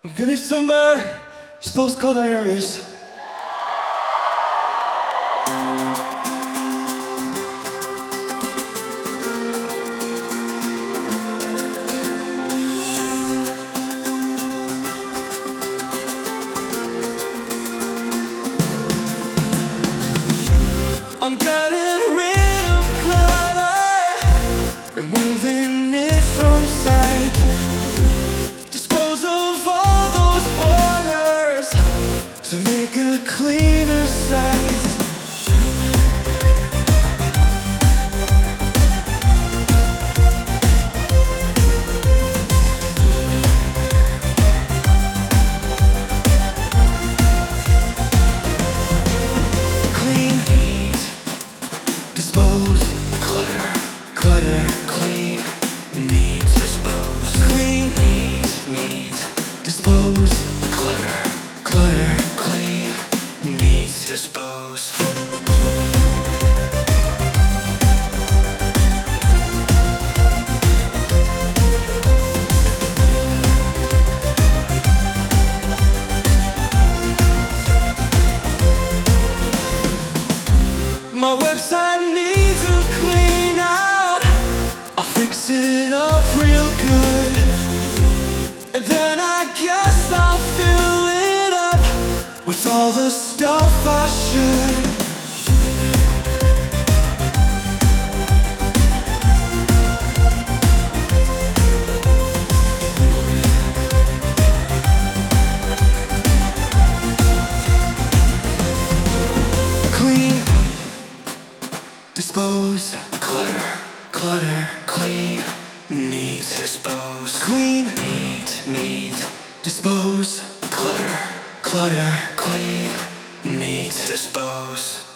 Finish somewhere, supposed to call the areas. I'm getting rid of clutter, removing it from sight. Dispose of all those borders to make a cleaner sight. Dispose, clutter, clutter, clean, neat, dispose, clean, neat, dispose, clutter, clutter, clean, neat, dispose. My website needs a clean out. I'll fix it up real good, and then I guess I'll fill it up with all the stuff I should. Clean, dispose, clutter, clutter, clean, neat, dispose, clean, neat, dispose, clutter, clutter, clean, neat, dispose.